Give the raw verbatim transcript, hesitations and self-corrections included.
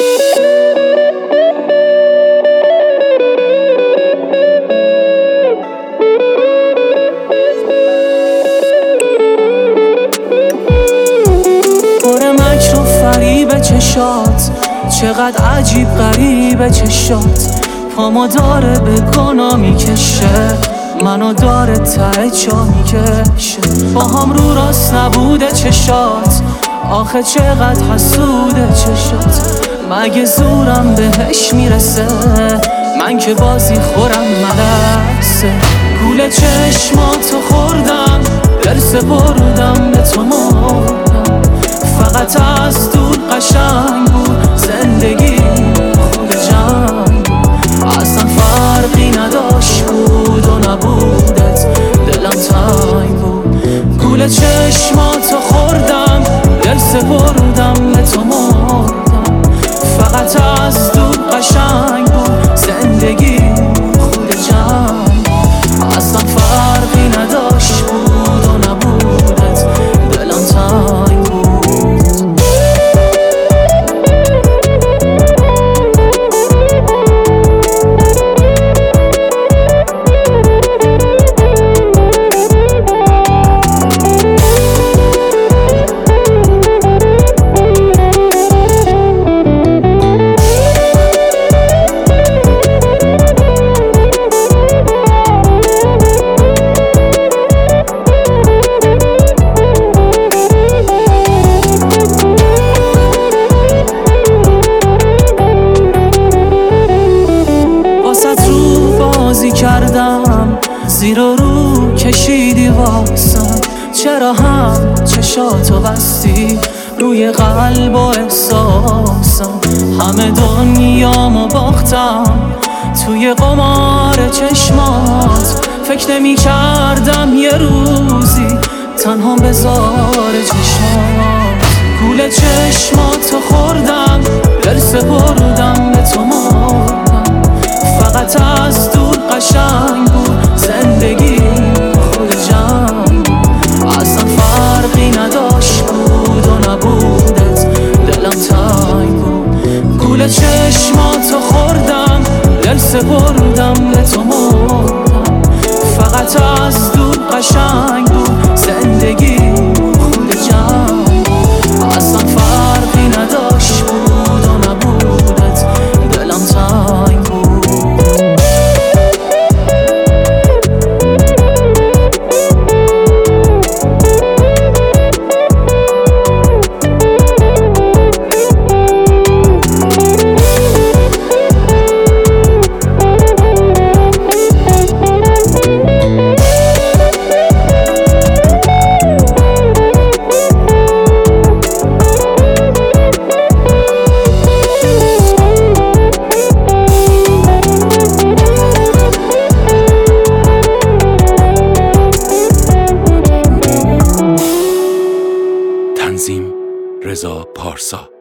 چشات چقدر عجیب غریبه چشات، پامو داره به گناه میکشه، منو داره ته جا میکشه. با هم رو راست نبوده چشات، آخه چقدر حسوده چشات. مگه زورم بهش میرسه، من که بازی خورم مدرسه. گول چشماتو خوردم، دل سپردم به تو مردم. فقط از دور قشنگ بود زندگی، خود جنگ بود. اصلا فرقی نداشت بود و نبودت، دلم تنگ بود. گول چشماتو خوردم، دل سپردم به تو مردم. فقط از دور قشنگ بود زندگی، خود جنگ بود. اصلا فرقی نداشت بود و نبودت، دلم تنگ بود. کردم زیر و رو کشیدی واسم، چرا هم چشاتو بستی روی قلب و احساسم. همه دنیامو باختم توی قمار چشمات، فکر نمی کردم یه روزی تنها بذار چشمات. گول چشماتو خوردم، دل سپردم به تو مردم. فقط از دور قشنگ بود زندگی، خود جنگ بود. اصلا فرقی نداشت بود و نبودت، دلم تنگ بود. گول چشماتو خوردم، دل سپردم به تو مردم. فقط از دور قشنگ بود زندگی، خود جنگ بود. اصلا فرقی نداشت بود و نبودت، دلم تنگ بود. رضا پارسا.